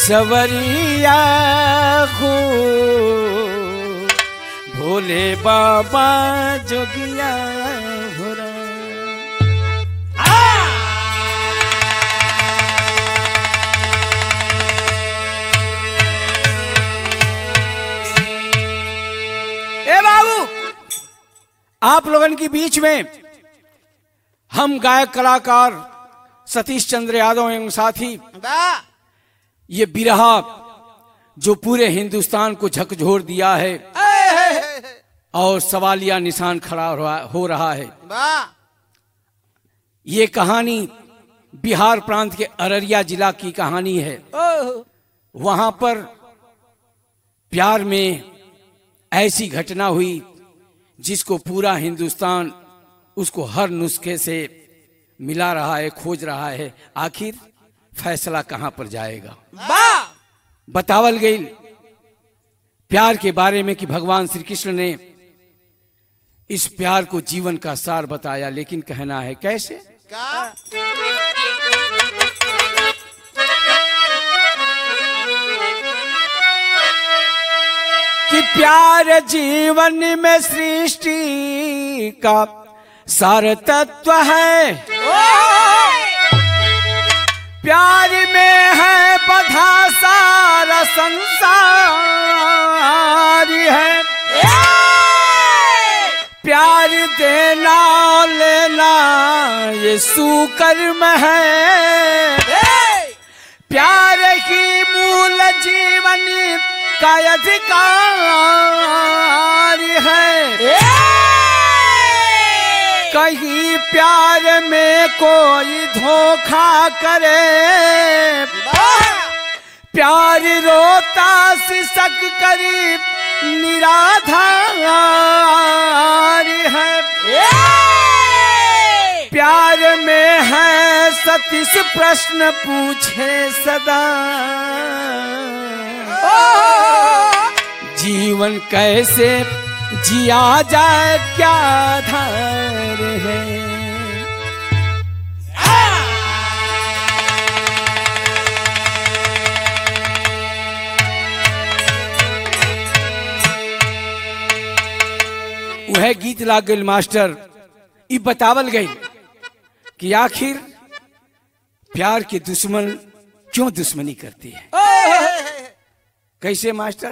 सवरिया हो भोले बाबा जोगिया हो रा। ए बाबू, आप लोगन के बीच में हम गायक कलाकार सतीश चंद्र यादव एवं साथी ये बिरहा जो पूरे हिंदुस्तान को झकझोर दिया है और सवालिया निशान खड़ा हो रहा है। ये कहानी बिहार प्रांत के अररिया जिला की कहानी है। वहां पर प्यार में ऐसी घटना हुई जिसको पूरा हिंदुस्तान उसको हर नुस्खे से मिला रहा है, खोज रहा है। आखिर फैसला कहां पर जाएगा। बतावल गई प्यार के बारे में कि भगवान श्री कृष्ण ने इस प्यार को जीवन का सार बताया, लेकिन कहना है कैसे। कि प्यार जीवन में सृष्टि का सार तत्व है, प्यार में है बधा सारा संसार है। प्यार देना लेना ये सुकर्म है, प्यार ही मूल जीवन का अधिकार है। कहीं प्यार में कोई धोखा करे, प्यार रोता सिसक करी निराधार है। प्यार में है सतीश प्रश्न पूछे सदा, जीवन कैसे जिया जाए क्या आधार है। वह गीत लाग गई मास्टर, ई बतावल गई कि आखिर प्यार के दुश्मन क्यों दुश्मनी करती है। कैसे मास्टर।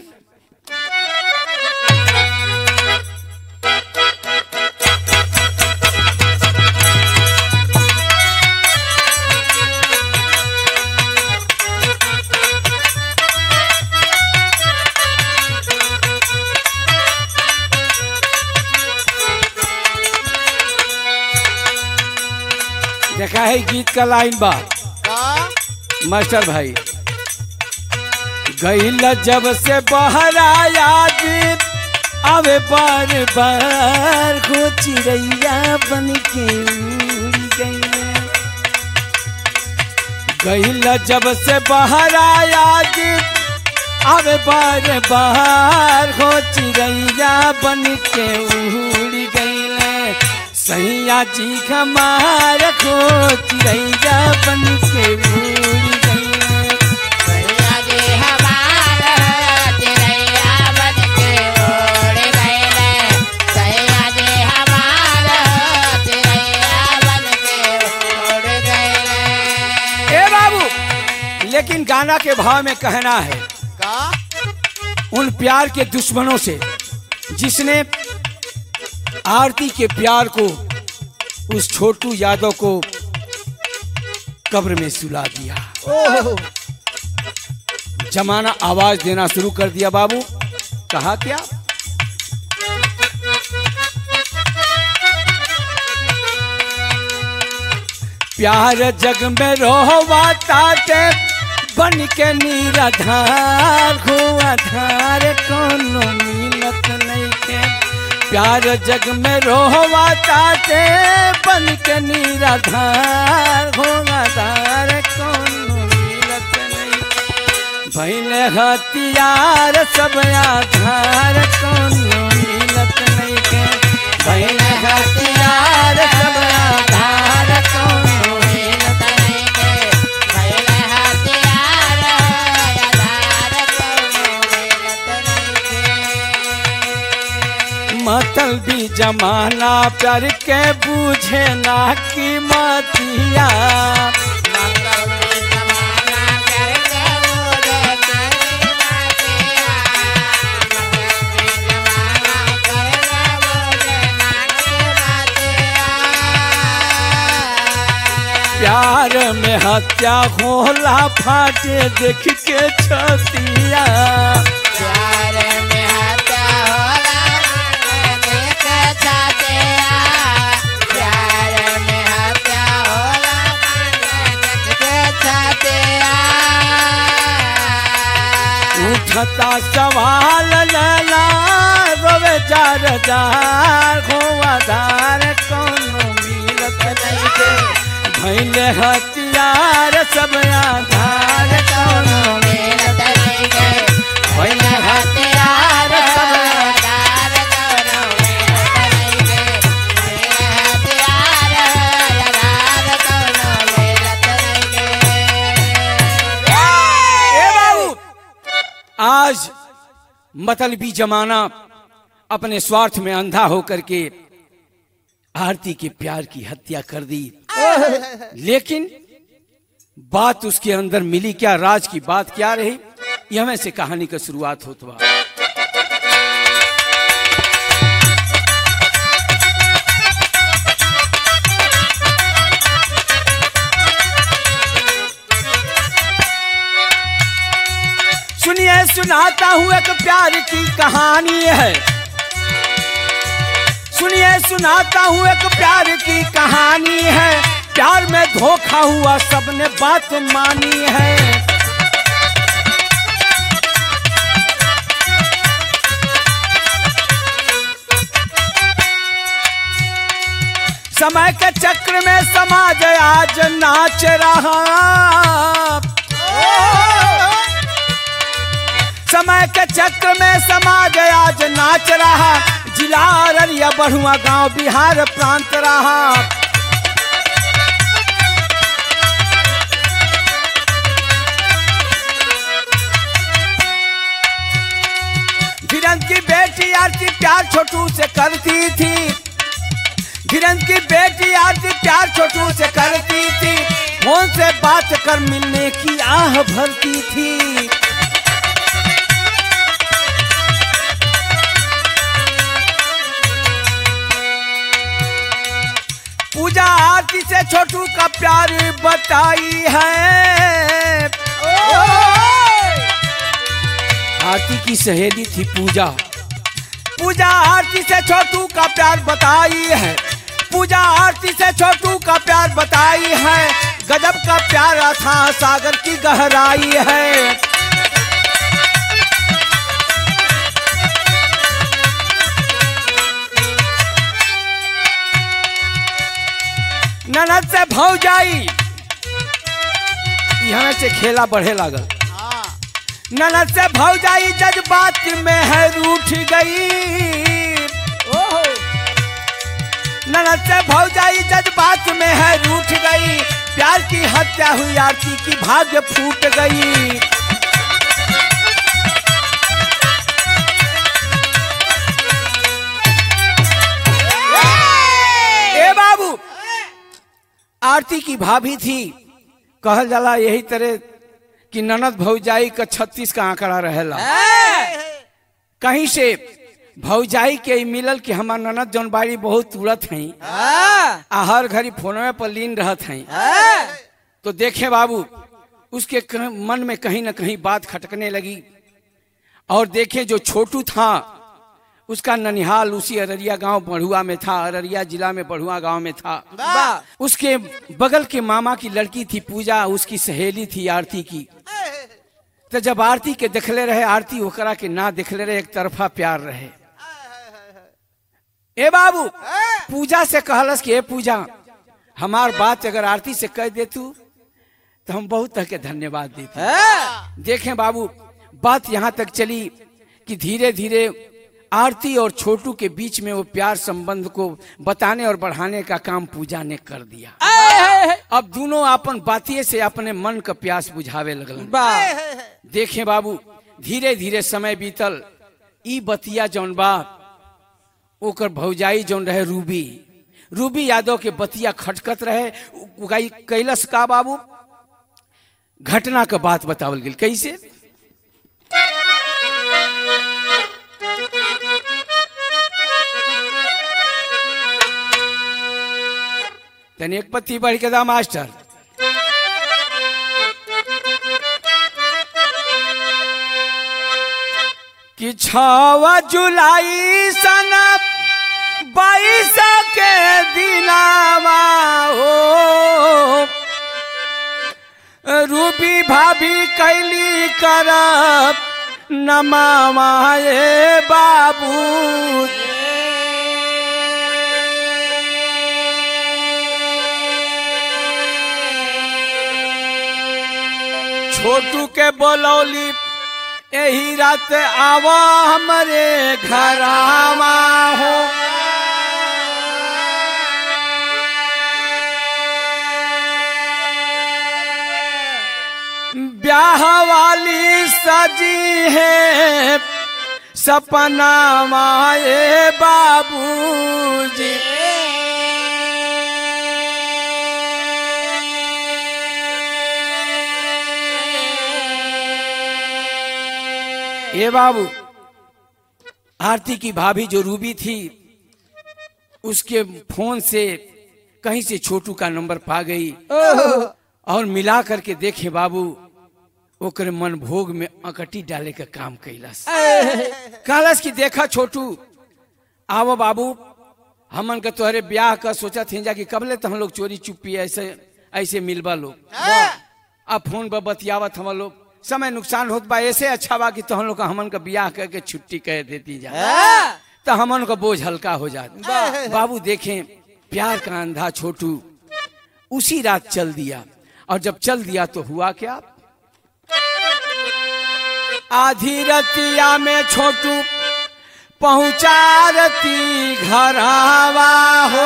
देखा है गीत का लाइन बा मास्टर भाई। गईल जब से बहरा याद आवे बार बार को चिड़ैया बन के उड़ गई। गईल जब से बहरा याद आवे बार बार को चिड़ैया बन के उड़ गई। सैया जी हमार को चिड़ैया बन के उड़ गई। सैया जी हमार चिड़ैया बन के उड़ गई। सैया जी हमार चिड़ैया बन के उड़ गई। ए बाबू, लेकिन गाना के भाव में कहना है उन प्यार के दुश्मनों से जिसने आरती के प्यार को उस छोटू यादव को कब्र में सुला दिया। जमाना आवाज देना शुरू कर दिया। बाबू कहा क्या। प्यार जग में रोहवाता बन के निराधार हो, आधार कोनो मिलत नहीं के। प्यार जग में रोहवाता बन के निराधार हो, आधार कोनो मिलत नहीं। भइले हथियार सब आधार कोनो मिलत नहीं के। भइले हथियार सब आधार कोनो मिलत नहीं के। भइले हथियार जमाना प्यार के बूझे ना कीमतिया। प्यार में हत्या होला फाटे देख के छतिया। प्यार में हत्या होला देख छतिया। प्यार में हत्या होला देख छतिया। उठता सवाल लला रोवे जार जार घुआदार कौनो मिलत नहीं के भैले हथियार सब आधार कौनो मिलत नहीं के भैले हथियार सब आधार कौनो मिलत नहीं के हथियार आधार कौनो मिलत नहीं के। ए बाबू, आज मतलबी जमाना अपने स्वार्थ में अंधा होकर के आरती के प्यार की हत्या कर दी। लेकिन बात उसके अंदर मिली क्या, राज की बात क्या रही, यह से कहानी का शुरुआत होता है। सुनिए सुनाता हूं एक प्यार की कहानी है। सुनिए सुनाता हूं एक प्यार की कहानी है। प्यार में धोखा हुआ सबने बात मानी है। समय के चक्र में समाज आज नाच रहा। समय के चक्र में समाज आज नाच रहा। जिला अररिया बढ़ुआ गांव बिहार प्रांत रहा। धीरज की बेटी आरती प्यार छोटू से करती थी। धीरज की बेटी आरती प्यार छोटू से करती थी। फोन से बात कर मिलने की आह भरती थी। पूजा आरती से छोटू का प्यार बताई है। आरती की सहेली थी पूजा। पूजा आरती से छोटू का प्यार बताई है। पूजा आरती से छोटू का प्यार बताई है। गजब का प्यारा था सागर की गहराई है। ननद से भौजाई यहाँ से खेला बढ़े लागल। ननद से भौजाई जज्बात में है रूठ गई। ननद से भौजाई जज्बात में है रूठ गई। प्यार की हत्या हुई आरती की भाग्य फूट गई। ए बाबू, आरती की भाभी थी। कहल जाला यही तरह कि ननद भौजाई का 36 का आंकड़ा रहेला। कहीं से भौजाई के मिलल कि हमार ननद जौन बाड़ी बहुत उड़त हैं आ हर घड़ी फोनवे पर लीन रहत हैं। तो देखे बाबू, उसके मन में कहीं ना कहीं बात खटकने लगी। और देखे जो छोटू था उसका ननिहाल उसी अररिया गांव बढ़ुआ में था। अररिया जिला में बढ़ुआ गांव में था। उसके बगल के मामा की लड़की थी पूजा, उसकी सहेली थी आरती की। तो जब आरती के देखले रहे, आरती ओकरा के ना देखले रहे, एक तरफा प्यार रहे। ए बाबू, पूजा से कहलस कि ए पूजा, हमार बात अगर आरती से कह दे तू तो हम बहुत तरह के धन्यवाद देते। देखें बाबू, बात यहाँ तक चली कि धीरे धीरे आरती और छोटू के बीच में वो प्यार संबंध को बताने और बढ़ाने का काम पूजा ने कर दिया। अब दोनों अपन बातिये से अपने मन का प्यास बुझावे लगलन। देखें बाबू, धीरे धीरे समय बीतल। ई बतिया जौन बा ओकर भौजाई जौन रहे रूबी यादव के बतिया खटकत रहे। कैलस का बाबू, घटना का बात बतावल गेल कैसे। तने एक पत्ती बढ़ के दा मास्टर। कि 6 जुलाई सन 22 के दिनावा हो, रूबी भाभी कैली करब नमावा ए बाबू। छोटू के बोलौली यही रात आवा हमरे घरावा हो। ब्याह वाली सजी है सपना माए बाबूजी। ये बाबू, आरती की भाभी जो रूबी थी उसके फोन से कहीं से छोटू का नंबर पा गई और मिला करके देखे बाबू, ओकर मन भोग में अकटी डाले का काम कैलस। कहलस कि देखा छोटू, आओ बाबू, हमन का तोहरे ब्याह का सोचा थे जा कि कबले तो हम लोग चोरी चुप्पी ऐसे मिलबा लोग। अब फोन पर बतियावत हम लोग, समय नुकसान होत बा, ऐसे अच्छा बा कि तो हम लोग का हमन का ब्याह करके छुट्टी कह देती जा, तो हमन का बोझ हल्का हो जाता। बाबू देखें, प्यार का अंधा छोटू उसी रात चल दिया। और जब चल दिया तो हुआ क्या, आधी रतिया में छोटू पहुंचा रती घरावा हो।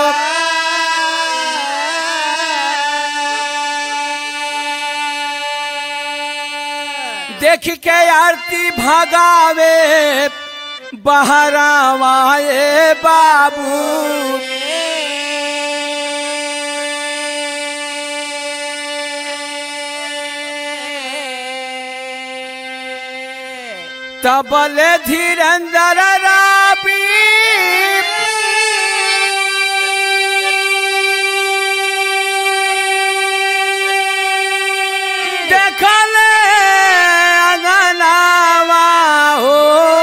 देख के आरती भगावे बहरावा ए बाबू। तबले धीरेंद्र राबी देखले अंगनावा हो।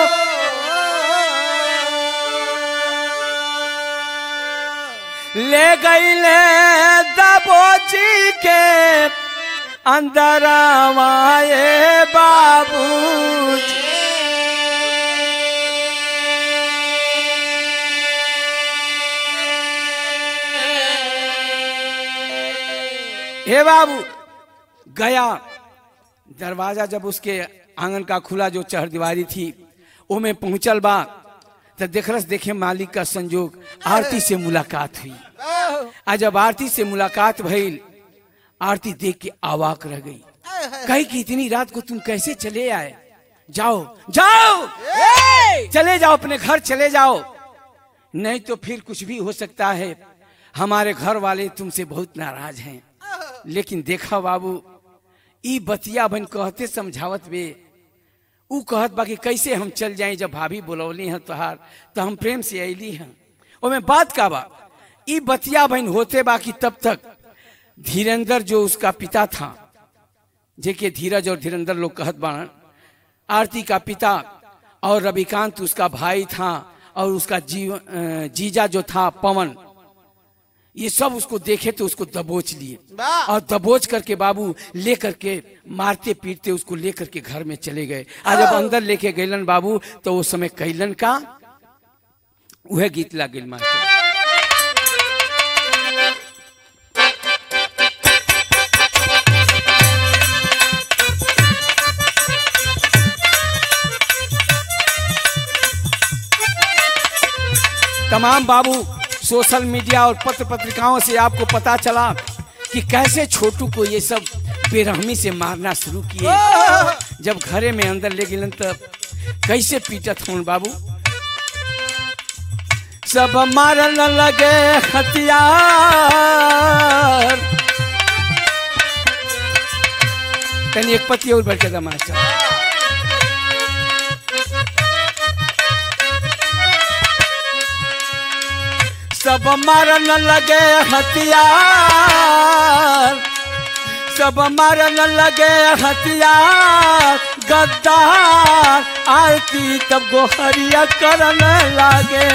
ले गईले दबोची के अंदर आए बाबू। हे बाबू गया, दरवाजा जब उसके आंगन का खुला जो चहरदीवारी थी वो में पहुंचल बा, तो देखलस देखे मालिक का संजोग, आरती से मुलाकात हुई। आज जब आरती से मुलाकात भइल, आरती देख के अवाक रह गई, कही कि इतनी रात को तुम कैसे चले आए? जाओ जाओ चले जाओ, अपने घर चले जाओ, नहीं तो फिर कुछ भी हो सकता है। हमारे घर वाले तुमसे बहुत नाराज हैं। लेकिन देखा बाबू, ई बतिया बन कहते समझावत बे, ऊ कहत बाकी कैसे हम चल जाएं, जब भाभी बुलौली हैं तोहार तो हम प्रेम से अली हैं। और मैं बात का बा, ई बतिया बन होते बाकी तब तक धीरेंद्र जो उसका पिता था, जेके धीरज और धीरेंद्र लोग कहत बाण, आरती का पिता और रविकांत उसका भाई था, और उसका जीजा जो था पवन, ये सब उसको देखे तो उसको दबोच लिए, और दबोच करके बाबू लेकर के मारते पीटते उसको लेकर के घर में चले गए। आज जब अंदर लेके गैलन बाबू, तो उस समय कैलन का वह गीत ला गेल मास्टर। तमाम बाबू सोशल मीडिया और पत्र पत्रिकाओं से आपको पता चला कि कैसे छोटू को ये सब बेरहमी से मारना शुरू किए। जब घरे में अंदर ले गए तब कैसे पीटत हूँ बाबू। सब मारन लगे हथियार। तनी एक पति और बढ़ के दा मास्टर। सब मारन लगे हथियार, सब मारन लगे हथियार, गद्दार आरती तब गोहरिया करन लागे।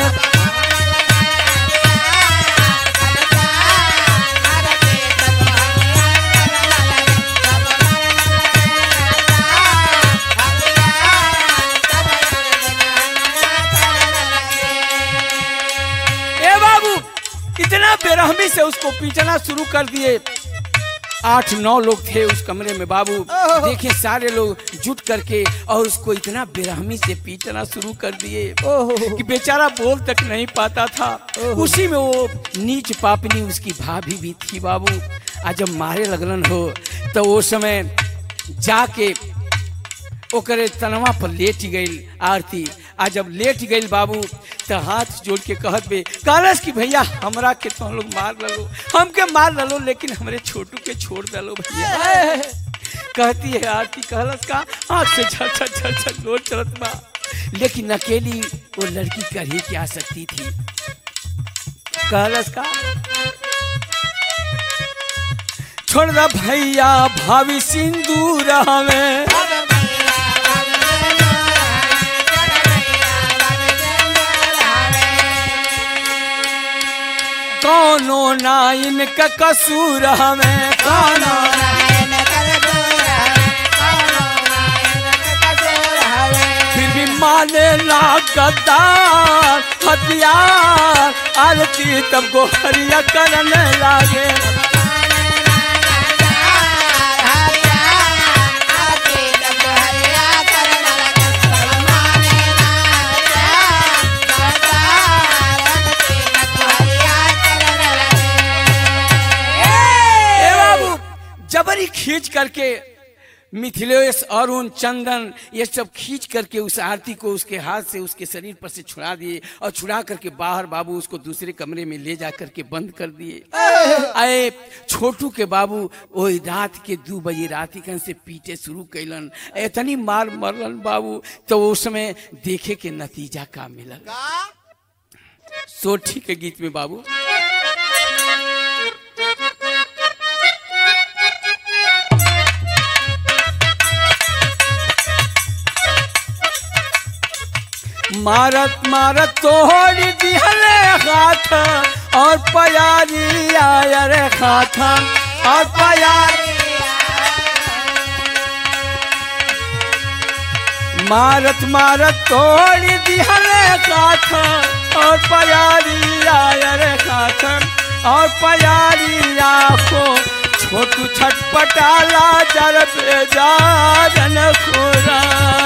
ए बाबू इतना बेरहमी से उसको पीटना शुरू कर दिए। 8-9 लोग थे उस कमरे में बाबू। देखे सारे लोग जुट करके और उसको इतना बेरहमी से पीटना शुरू कर दिए कि बेचारा बोल तक नहीं पाता था। उसी में वो नीच पापनी उसकी भाभी भी थी बाबू। आज जब मारे लगलन हो तो वो समय जाके ओकरे तनवा पर लेट गई आरती। आज जब लेट गई बाबू तो हाथ जोड़ के कहत बे कहलस कि भैया हमरा के तो लोग मार लो, हमके मार लो, लेकिन हमरे छोटू के छोड़ दलो भैया। कहती है आरती कहलस का आँख से झरझर झरझर लोट चलत बा, लेकिन अकेली वो लड़की कर ही क्या सकती थी। कहलस का छोड़ दा भैया भावी सिंदूर हमें, कौनो ना इनका कसूर हमें, कौनो फिर भी माने ना गद्दार हथियार आरती तब गोहरिया करने लागे। जबरी खींच करके मिथिलेश, अरुण, चंदन ये सब खींच करके उस आरती को उसके हाथ से उसके शरीर पर से छुड़ा दिए और छुड़ा करके बाहर बाबू उसको दूसरे कमरे में ले जा करके बंद कर दिए। आए छोटू के बाबू वही रात के 2 बजे रातिकन से पीटे शुरू कैलन। इतनी मार मरलन बाबू तो उस समय देखे के नतीजा का मिलल। सोठी के गीत में बाबू मारत मारत तोड़ दिहले हाथ और प्यारी आयर हाथ और प्यारी मारत मारत तोड़ दिहले हाथ और प्यारी आयर हाथ और प्यारी आँखों छोटू छटपटाला जर बेजारन खुरा।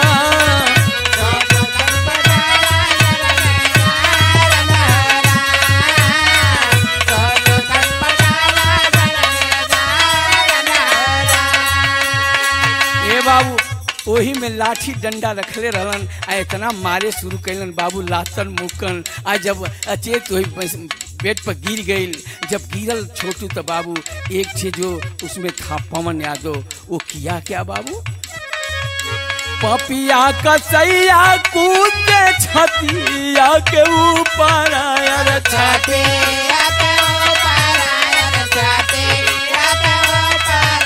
बाबू वही में लाठी डंडा रखले रहलन आ इतना मारे शुरू कैलन बाबू लातन मुक्कन। आ जब अचेत वही बेड पर गिर गई, जब गिरल छोटू तो बाबू एक चीज जो उसमें था पवन यादव, वो किया क्या बाबू पपिया कसैया कूद के छतिया के ऊपर आयर छतिया के ऊपर आयर छतिया के ऊपर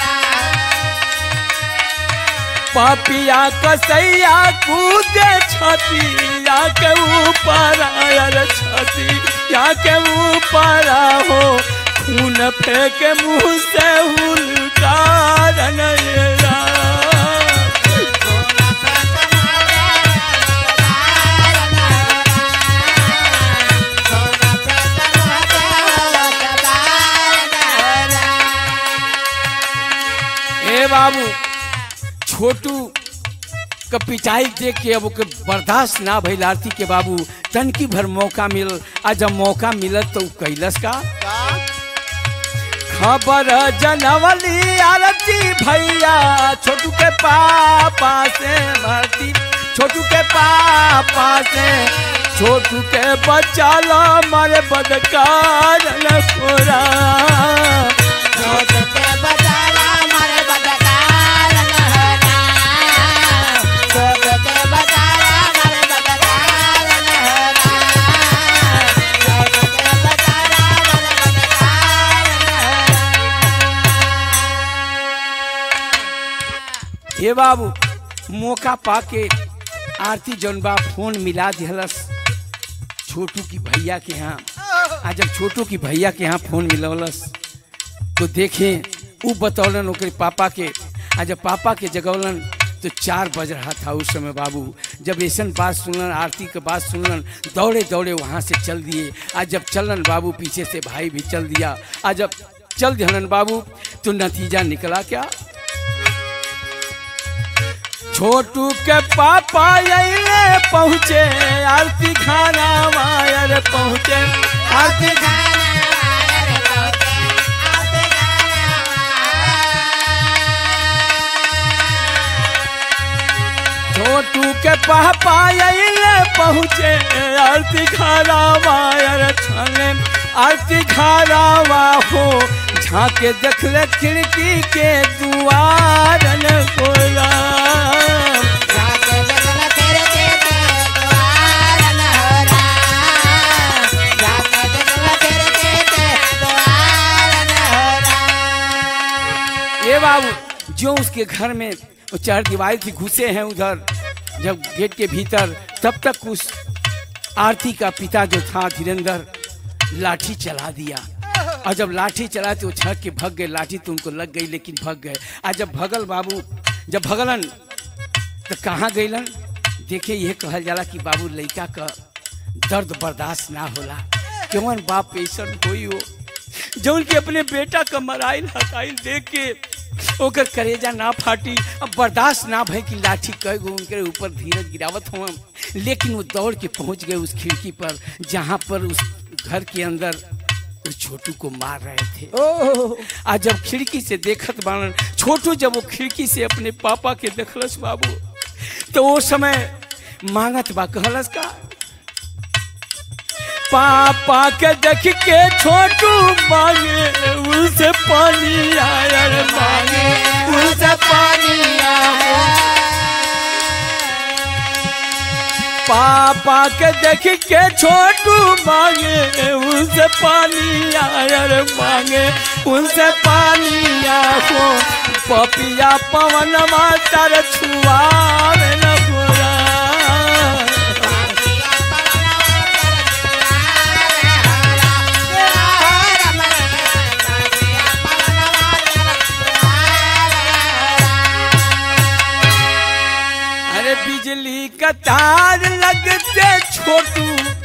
पपिया कसैया कूदे छतिया के ऊपर आयर छतिया के ऊपर हो खून फेंक मुँह से हुलकार नैरा। बाबू छोटू का पिटाई देख के अब ओके बर्दाश्त ना भइल आरती के बाबू तनकी भर मौका मिल। आ जब मौका मिलत तो कैलस का खबर जनवली आरती भैया छोटू के पापा से भर्ती छोटू के पापा से छोटू के बचाला मारे बदकार न खोरा छोटू के बचाला मारे बदकार न होना छोटू के बचाला मारे बदकार न होना छोटू के बचाला मारे बदकार न होना। हे बाबू मौका पाके आरती जौन बा फोन मिला दिहलस छोटू की भैया के यहाँ। आज जब छोटू की भैया के यहाँ फोन मिलवलस तो देखें वो बतौलन ओकरे पापा के। आज जब पापा के जगौलन तो 4 बज रहा था उस समय। बाबू जब ऐसन बात सुनलन, आरती के बात सुनलन, दौड़े दौड़े वहाँ से चल दिए। आज जब चलन बाबू पीछे से भाई भी चल दिया। आज जब चल दिहलन बाबू तो नतीजा निकला क्या? छोटू के पापा यही पहुँचे आरती खाना वायर पहुँचे आरती छोटू के पापा यही पहुँचे आरती खाना वायर छाने आरती खाना हो झाके देख ले खिड़की के दुआर न खोला ये बाबू जो उसके घर में वो 4 दीवार थी घुसे हैं उधर जब गेट के भीतर, तब तक उस आरती का पिता जो था धीरेन्द्र लाठी चला दिया। और जब लाठी चला तो छक के भग गए। लाठी तो उनको लग गई लेकिन भग गए। आज जब भगल बाबू जब भगलन तो कहाँ गईलन? देखे यह कहल जाला कि बाबू लड़का का दर्द बर्दाश्त ना होला। क्यों बाप ऐसा कोई हो जो उनके अपने बेटा का मराइल हटाइल देख के ओकर करेजा ना फाटी। अब बर्दाश्त ना भई कि लाठी कई गो उनके ऊपर धीरज गिरावत हो। लेकिन वो दौड़ के पहुंच गए उस खिड़की पर जहां पर उस घर के अंदर उस छोटू को मार रहे थे। आज जब खिड़की से देखत बानन छोटू, जब वो खिड़की से अपने पापा के देखलस बाबू तो वो समय मांगत बा कहलस का पापा के देख के छोटू मांगे उनसे पानी आया रे मांगे उनसे पानी आया। पापा के देख के छोटू मांगे उनसे पानी आया रे मांगे उनसे पानी आया। पपिया पवन मातर छुआवे न गोरा बिजली का तार लगते छोटू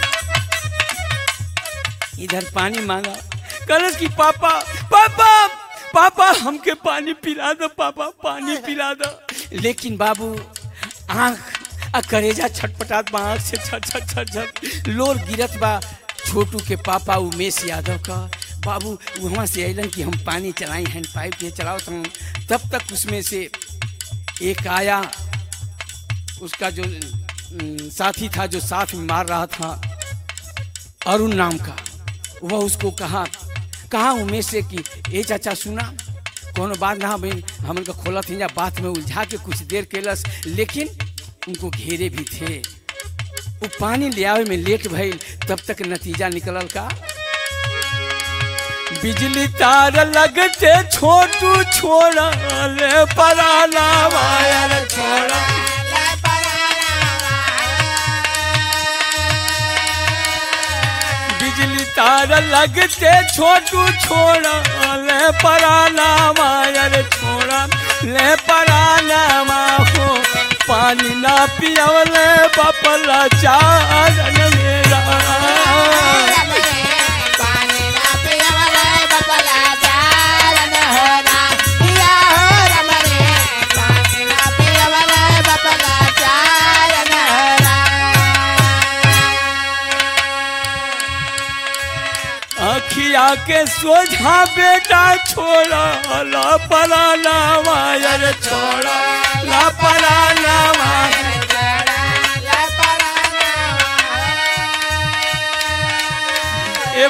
इधर पानी मांगा। कलश की पापा पापा पापा हमके पानी पिला दो, पापा पानी पिला दो। लेकिन बाबू आँख करेजा छटपटात बा, आँख से छट छट छट छट लोर गिरत बा। छोटू के पापा उमेश यादव का बाबू वहाँ से अलन कि हम पानी चलाई हैंड पाइप के चलाओ। तब तक उसमें से एक आया, उसका जो साथी था जो साथ में मार रहा था अरुण नाम का, वह उसको कहा उमेश से कि ए चाचा सुना कोनो बात ना भाई हमन का खोला थी बात में उलझा के कुछ देर केलस। लेकिन उनको घेरे भी थे। वो पानी ले आवे में लेट भइल। तब तक नतीजा निकलल का बिजली तार लगते छोटू छोड़ा ले पराना वायर छोड़ा बिजली तार लगते छोटू छोड़ा ले पराना वायर छोड़ा ले पराना हो। पानी ना पियवले बपला चारन मेरा पानी ना पियवले बपला चारन होना पिया हो रमरे पानी ना पियवले बपला चारन होना। अखिया के सोझा बेटा छोड़ा ला पराना वायर छोड़ा ला पराना वायर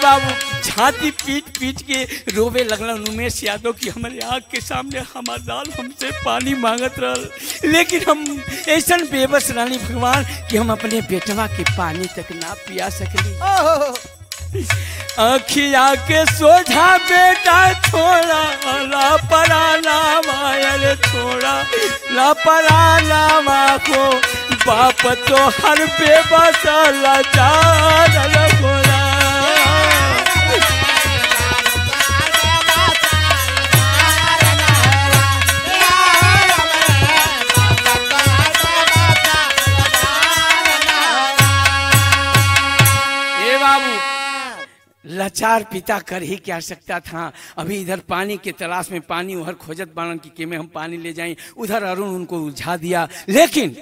बाबू छाती पीट पीट के रोवे लगलन उमेश यादव की हमारे आँख के सामने हमार दाल हमसे पानी मांगत रहल, लेकिन हम ऐसा बेबस रानी भगवान कि हम अपने बेटवा के पानी तक ना पिया सकली। अखिया के सोझा बेटा छोड़ा लापराना मायर छोड़ा लापराना माँ को बाप तो हर बेबस लाचार बोला। लाचार पिता कर ही क्या सकता था। अभी इधर पानी के तलाश में पानी उधर खोजत बाणन की के में हम पानी ले जाएं, उधर अरुण उनको उलझा दिया। लेकिन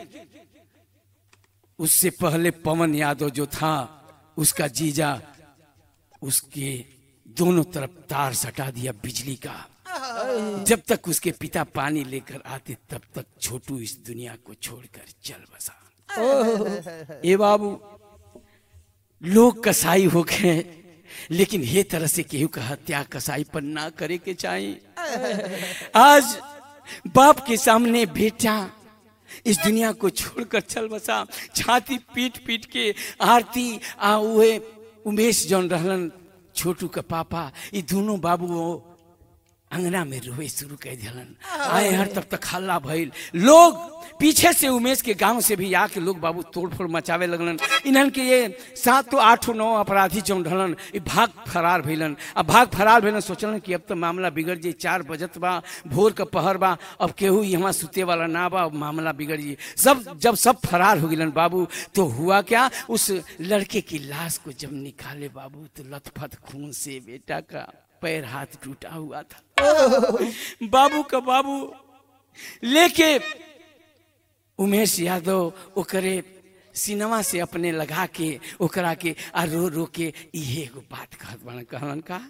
उससे पहले पवन यादव जो था उसका जीजा उसके दोनों तरफ तार सटा दिया बिजली का। जब तक उसके पिता पानी लेकर आते तब तक छोटू इस दुनिया को छोड़कर चल बसा। ए बाबू लोग कसाई हो गए, लेकिन ये तरह से केहू का हत्या कसाई पर ना करे के चाहिए। आज बाप के सामने बेटा इस दुनिया को छोड़कर चल बसा। छाती पीट पीट के आरती हुए उमेश जौन रहलन छोटू का पापा, ये दोनों बाबू अंगना में रोए शुरू कर दिलन। आए हर तब तक हल्ला भइल, लोग पीछे से उमेश के गांव से भी आके लोग बाबू तोड़फोड़ मचावे लगलन। इन्हन के ये 7 8 9 अपराधी जौन ढलन भाग फरार भइलन। अब भाग फरार भइलन, सोचलन कि अब तो मामला बिगड़ जाए, 4 बजत बा, भोर का पहर बा, अब केहू यहाँ सुते वाला ना बा, अब मामला बिगड़ जाए। जब सब फरार हो गिलन बाबू, तो हुआ क्या, उस लड़के की लाश को जब निकाले बाबू तो लथपथ खून से बेटा का पैर हाथ टूटा हुआ था। बाबू का बाबू लेके उमेश यादव ओकरे सिनेमा से अपने लगा के ओकरा के आ रो रो के इहे एगो बात कहत बन कहलन का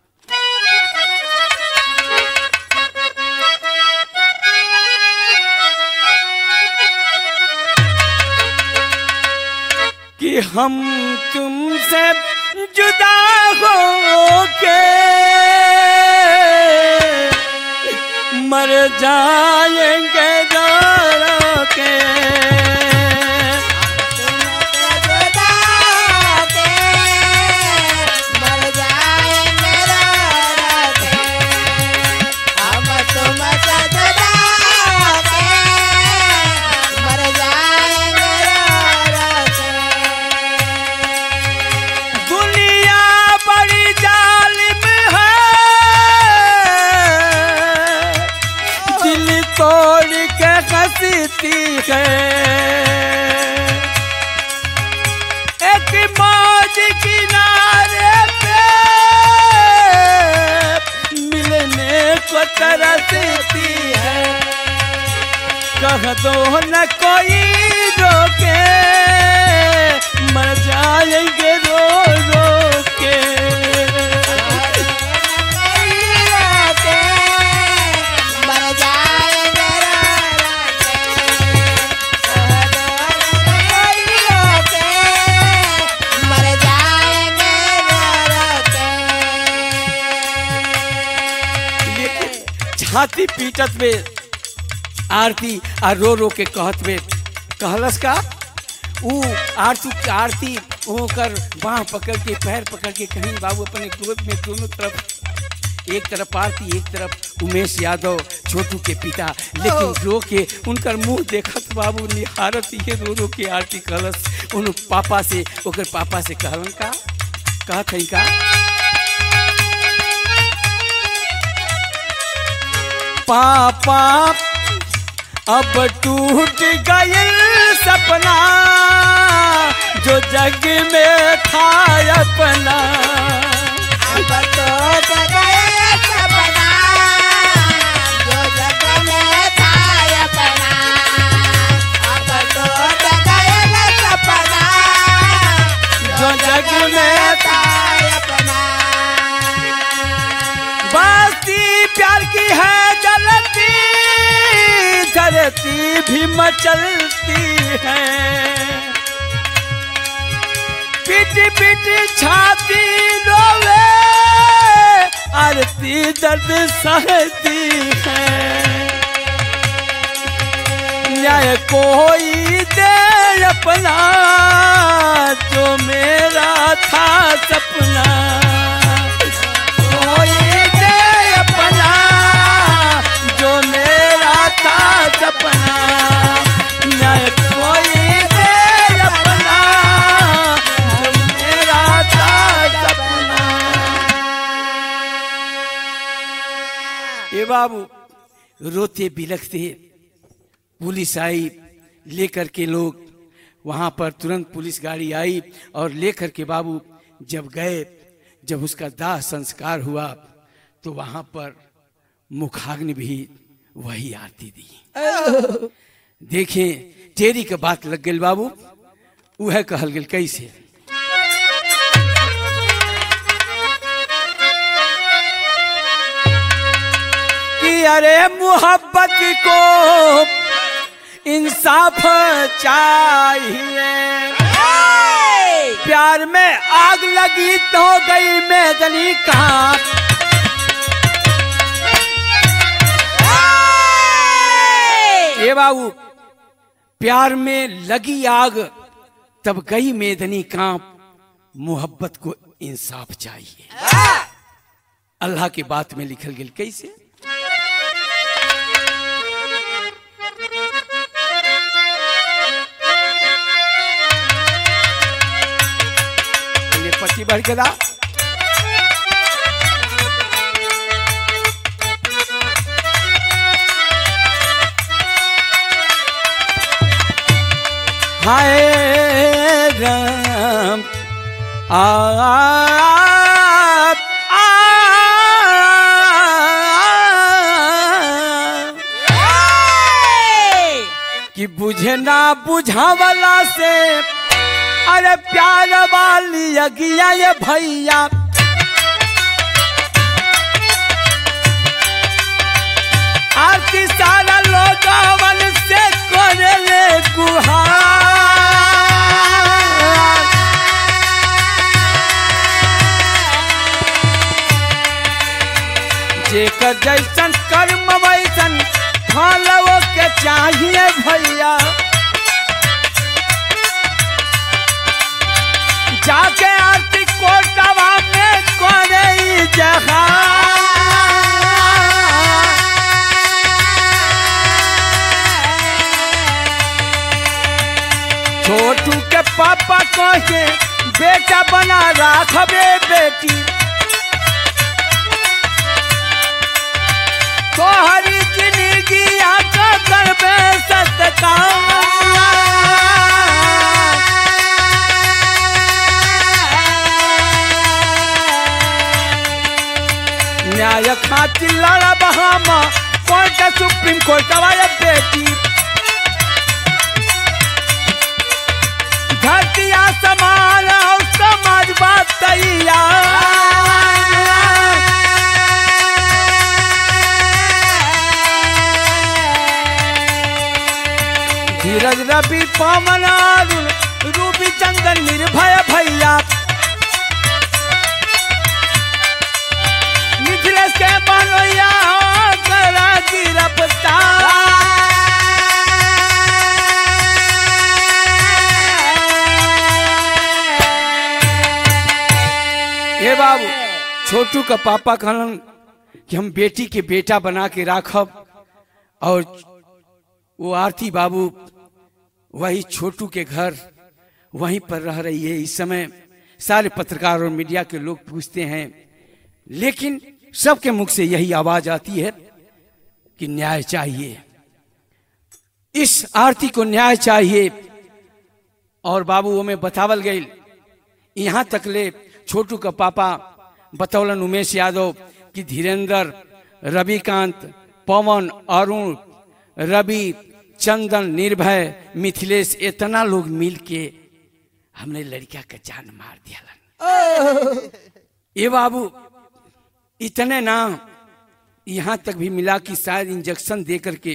कि हम तुमसे जुदा हो के मर जाएंगे रो के। है एक मौज किनारे पे मिलने को तरसती है, कह दो न कोई रोके मर जाएंगे रो रो के। छाती पीटत में आरती आ रो रो के कहत में कहलस का ऊ आरती होकर बाह पकड़ के पैर पकड़ के कहीं बाबू अपने गोद में दोनों तरफ, एक तरफ आरती एक तरफ उमेश यादव छोटू के पिता, लेकिन रो के उनकर मुंह देखत बाबू निहारत ये रो रो के आरती कहलस उन पापा से ओकर पापा से कहलन का कहत है का पापा अब टूट गया सपना जो जग में था अपना, अब टूट गया सपना जो जग में था अपना, अब टूट गया सपना जो जग में था अपना। बस्ती प्यार की है जलती धरती भी मचलती है, पीटी पीटी छाती रोवे आरती दर्द सहती है। न्याय कोई दे अपना जो मेरा था सपना, कोई दे अपना जो मेरा था सपना, न्याय कोई दे अपना जो मेरा था सपना। ये बाबू रोते बिलखते पुलिस आई, लेकर के लोग वहां पर तुरंत पुलिस गाड़ी आई और लेकर के बाबू जब गए, जब उसका दाह संस्कार हुआ तो वहां पर मुखाग्नि भी वही आरती दी। देखें तेरी के बात लग गई बाबू, वह कहल गल कैसे। कि अरे मोहब्बत को इंसाफ चाहिए, प्यार में आग लगी तो गई मैदनी कहाँ। ये बाबू प्यार में लगी आग तब गई मेदनी कांप, मोहब्बत को इंसाफ चाहिए। अल्लाह की बात में लिखल गया कैसे। पट्टी बढ़ के दा। हाय राम कि बुझे ना बुझावला से अरे प्यार वाली अगिया ये भैया, आरती सारा लोगवन से करे ले गुहार। जेकर जैसन कर्म वैसन फलवो के चाहिए भैया, जाके आरती कोटवा में करे जहाँ। छोटू के पापा कहे बेटा बना राखबे बेटी, तोहरी जिंदगी आका करबे सत्कार। न्याय खातिर लड़ब हम कोर्ट सुप्रीम कोर्ट वाला बेटी, धरतिया समान और समाज बात तैयार। धीरज रवि पवन अरुण रूबी चंदन निर्भय भैया, के बनोया करा गिरफ्तार। ए बाबू छोटू का पापा कहलन कि हम बेटी के बेटा बना के राखब, और वो आरती बाबू वही छोटू के घर वहीं पर रह रही है। इस समय सारे पत्रकार और मीडिया के लोग पूछते हैं, लेकिन सबके मुख से यही आवाज आती है कि न्याय चाहिए, इस आरती को न्याय चाहिए। और बाबू वो में बतावल गई, यहाँ तक ले छोटू का पापा बतौलन उमेश यादव कि धीरेन्द्र, रविकांत, पवन, अरुण, रवि, चंदन, निर्भय, मिथिलेश, इतना लोग मिल के हमने लड़का का जान मार दिया। ये बाबू इतने ना, यहां तक भी मिला कि शायद इंजेक्शन दे करके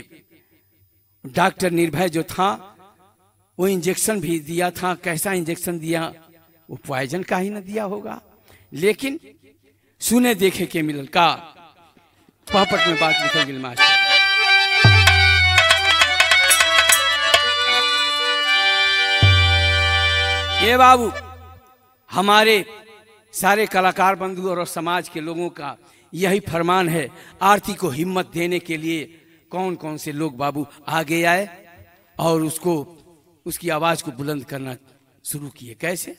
डॉक्टर निर्भय जो था वो इंजेक्शन भी दिया था। कैसा इंजेक्शन दिया वो पॉइजन का ही न दिया होगा। लेकिन सुने देखे के मिलल का पहपट में बात लिखल गेल मास्टर। ये बाबू हमारे सारे कलाकार बंधु और समाज के लोगों का यही फरमान है, आरती को हिम्मत देने के लिए कौन कौन से लोग बाबू आगे आए और उसकी आवाज को बुलंद करना शुरू किए। कैसे?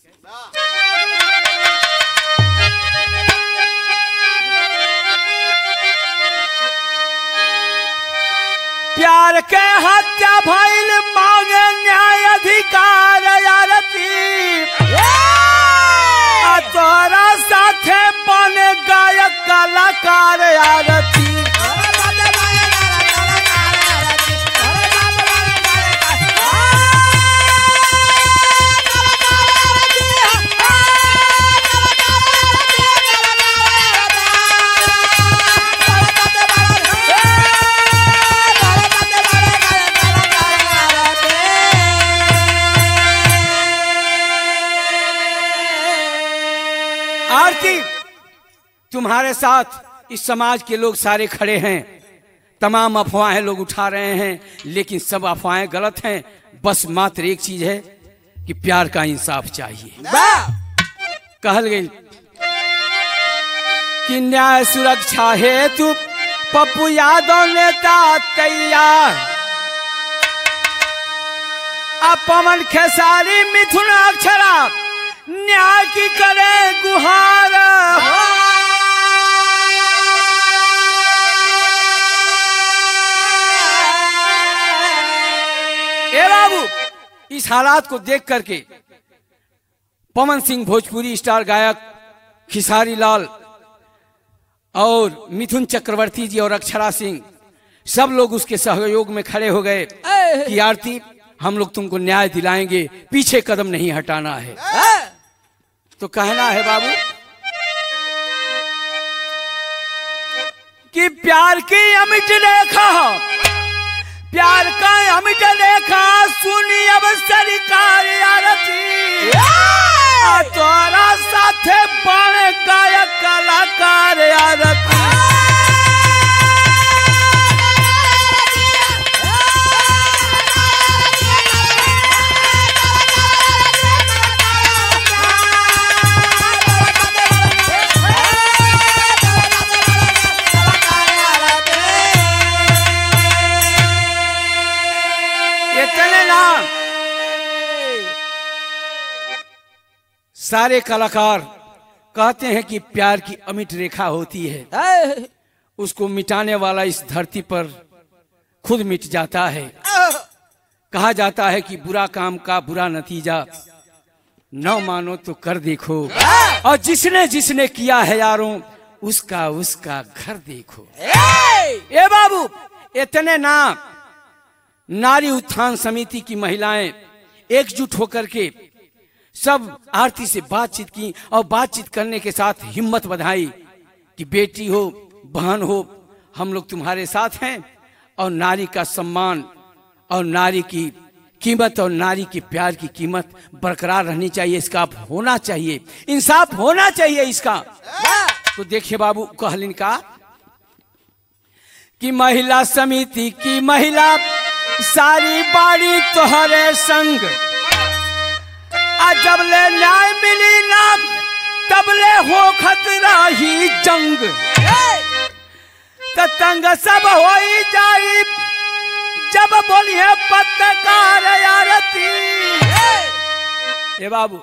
प्यार के हत्या भइल मांगे न्याय अधिकार आरती, तोरा साथे बने गायक कलाकार आरती। आरती तुम्हारे साथ इस समाज के लोग सारे खड़े हैं, तमाम अफवाहें लोग उठा रहे हैं, लेकिन सब अफवाहें गलत हैं। बस मात्र एक चीज है कि प्यार का इंसाफ चाहिए। कहल गई कि न्याय सुरक्षा हेतु पप्पू यादव नेता तैयार, अब पवन खेसारी मिथुन अक्षरा न्याय की करे गुहार। ए बाबू इस हालात को देख करके पवन सिंह भोजपुरी स्टार गायक खेसारी लाल और मिथुन चक्रवर्ती जी और अक्षरा सिंह सब लोग उसके सहयोग में खड़े हो गए कि आरती हम लोग तुमको न्याय दिलाएंगे, पीछे कदम नहीं हटाना है। तो कहना है बाबू कि प्यार की अमिट रेखा, प्यार का अमिट रेखा सुनी अब सरकार आरती, तोरा साथे बने गायक कलाकार आरती। सारे कलाकार कहते हैं कि प्यार की अमिट रेखा होती है, उसको मिटाने वाला इस धरती पर खुद मिट जाता है। कहा जाता है कि बुरा काम का बुरा नतीजा न मानो तो कर देखो, और जिसने जिसने किया है यारों उसका उसका घर देखो। ए बाबू इतने ना, नारी उत्थान समिति की महिलाएं एकजुट होकर के सब आरती से बातचीत की और बातचीत करने के साथ हिम्मत बधाई कि बेटी हो बहन हो हम लोग तुम्हारे साथ हैं, और नारी का सम्मान और नारी की कीमत और नारी के प्यार की कीमत बरकरार रहनी चाहिए, इसका होना चाहिए, इंसाफ होना चाहिए इसका। तो देखिए बाबू कहलिन का कि महिला समिति की महिला सारी बाड़ी तोहरे संग, जब ले न्याय मिली ना तब ले हो खतरा ही जंग, तंग सब हो जाई जब बोलिए पत्रकार आरती। ए बाबू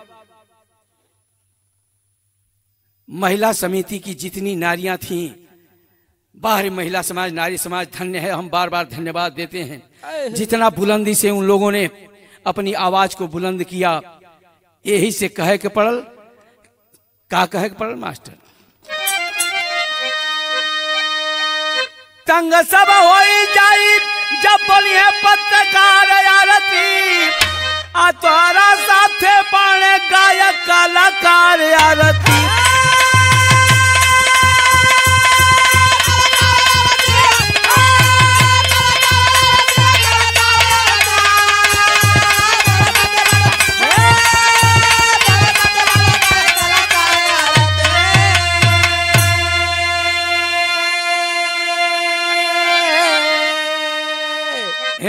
महिला समिति की जितनी नारियां थीं, बाहरी महिला समाज नारी समाज धन्य है, हम बार बार धन्यवाद देते हैं। जितना बुलंदी से उन लोगों ने अपनी आवाज को बुलंद किया, यही से कहे के पड़ल, का कहे के पड़ल मास्टर, तंग सब हो जाई जब बोलिए पत्रकार आरती, तोरा साथे बने गायक कलाकार आरती।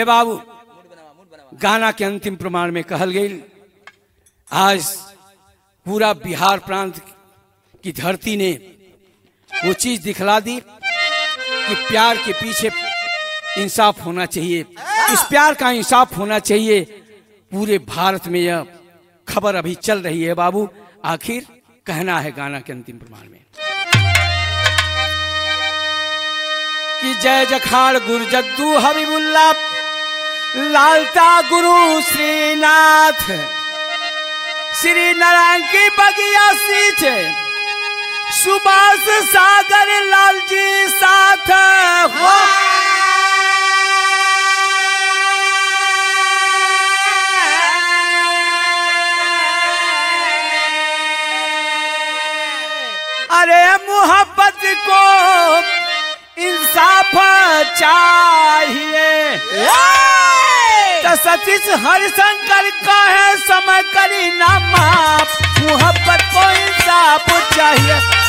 हे बाबू, गाना के अंतिम प्रमाण में कहल गई, आज पूरा बिहार प्रांत की धरती ने वो चीज दिखला दी कि प्यार के पीछे इंसाफ होना चाहिए, इस प्यार का इंसाफ होना चाहिए। पूरे भारत में यह खबर अभी चल रही है बाबू। आखिर कहना है गाना के अंतिम प्रमाण में कि जय जखाड़ गुरु जद्दू हबीबुल्ला लालता गुरु श्रीनाथ श्री नारायण की बगिया सींच सुभाष सागर लाल जी साथ हो। अरे मोहब्बत को इंसाफ चाहिए, तो सतीश हरिशंकर का है समय करी ना माफ, मोहब्बत को इंसाफ चाहिए।